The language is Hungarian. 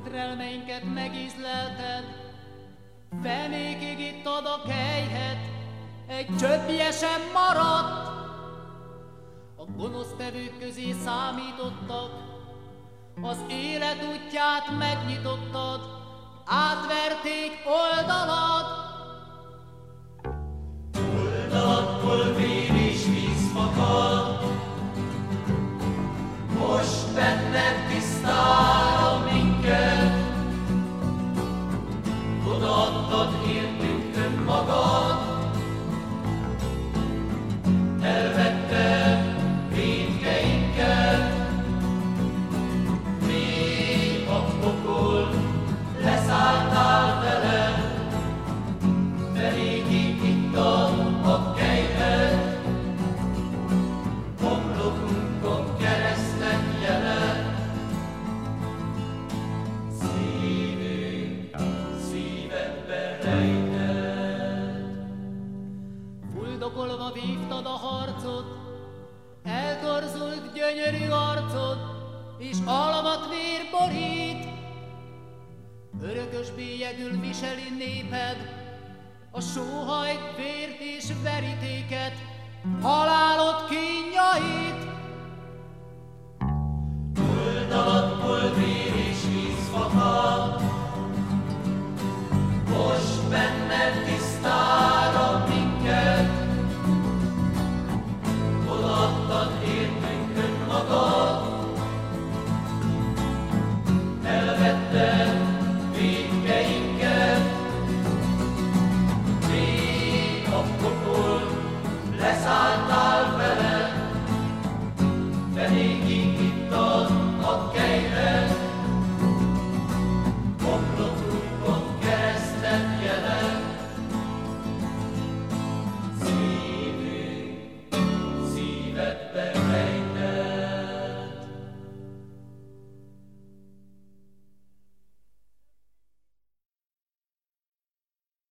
Gyötrelmeinket megízlelted, fenékig ittad a kelyhet, egy csöppje sem maradt. A gonosztevők közé számítottak, az élet útját megnyitottad, átverték oldalad. Oldaladból vér és víz fakad, most benned tisztára minket, odaadtad értünk önmagad, elvetted vétkeinket, mély a pokol, leszálltál vele, felékig ittad a kejhet, homlokunkon keresztet jelent. Szívünk szívedbe rejtett. Fuldokolva vívtad a harcot, eltorzult gyönyörű arcod, és alvat vér borít. Örökös bélyegül viseli néped a sóhajt, vért és verítéket, halálod kínjait. Oldaladból vér és víz fakad, most benned tisztára minket, odaadtad értünk önmagad, elvetted vétkeinket, mély a pokol, leszálltál vele, fenékig ittad a kejhet, homlokunkon keresztet jelent. Szívünk szívedbe